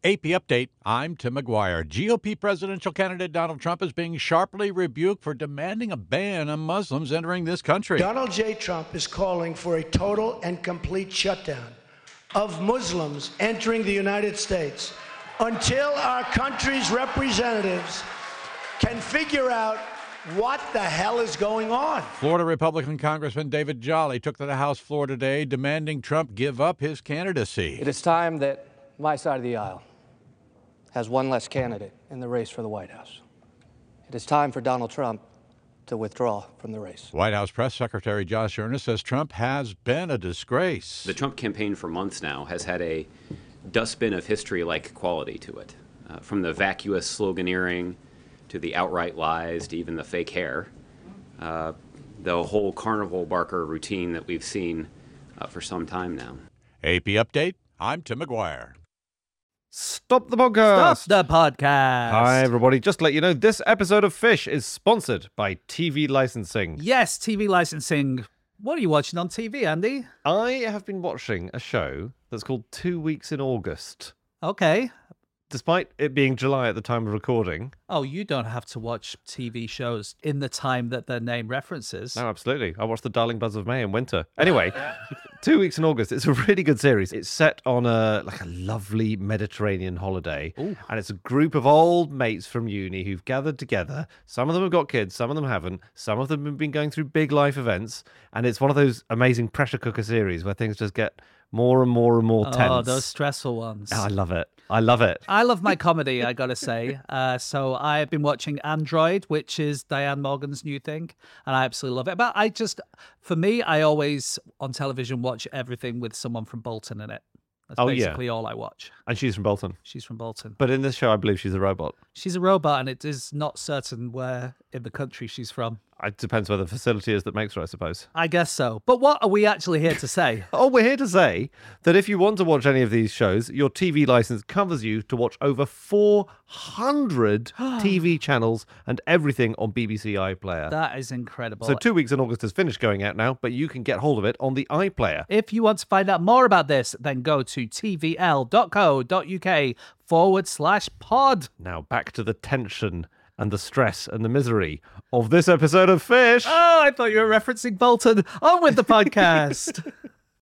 AP Update, I'm Tim McGuire. GOP presidential candidate Donald Trump is being sharply rebuked for demanding a ban on Muslims entering this country. Donald J. Trump is calling for a total and complete shutdown of Muslims entering the United States until our country's representatives can figure out what the hell is going on. Florida Republican Congressman David Jolly took to the House floor today demanding Trump give up his candidacy. It is time that my side of the aisle has one less candidate in the race for the White House. It is time for Donald Trump to withdraw from the race. White House Press Secretary Josh Earnest says Trump has been a disgrace. The Trump campaign for months now has had a dustbin of history-like quality to it. From the vacuous sloganeering to the outright lies to even the fake hair. The whole carnival barker routine that we've seen for some time now. AP Update, I'm Tim McGuire. Stop the podcast. Stop the podcast. Hi, everybody. Just to let you know, this episode of Fish is sponsored by TV licensing. Yes, TV licensing. What are you watching on TV, Andy? I have been watching a show that's called 2 Weeks in August. Okay. Despite it being July at the time of recording. Oh, you don't have to watch TV shows in the time that their name references. No, absolutely. I watched The Darling Buzz of May in winter. Anyway, 2 Weeks in August. It's a really good series. It's set on a lovely Mediterranean holiday. Ooh. And it's a group of old mates from uni who've gathered together. Some of them have got kids, some of them haven't. Some of them have been going through big life events. And it's one of those amazing pressure cooker series where things just get more and more and more tense. Oh, those stressful ones. Oh, I love it. I love it. I love my comedy, I gotta say. So I've been watching Android, which is Diane Morgan's new thing, and I absolutely love it. But for me, I always on television watch everything with someone from Bolton in it. That's basically all I watch. And she's from Bolton. She's from Bolton. But in this show, I believe she's a robot. She's a robot, and it is not certain where in the country she's from. It depends where the facility is that makes her, I suppose. I guess so. But what are we actually here to say? Oh, we're here to say that if you want to watch any of these shows, your TV license covers you to watch over 400 TV channels and everything on BBC iPlayer. That is incredible. So 2 Weeks in August has finished going out now, but you can get hold of it on the iPlayer. If you want to find out more about this, then go to tvl.co.uk/pod. Now back to the tension and the stress and the misery of this episode of Fish. Oh, I thought you were referencing Bolton. On with the podcast.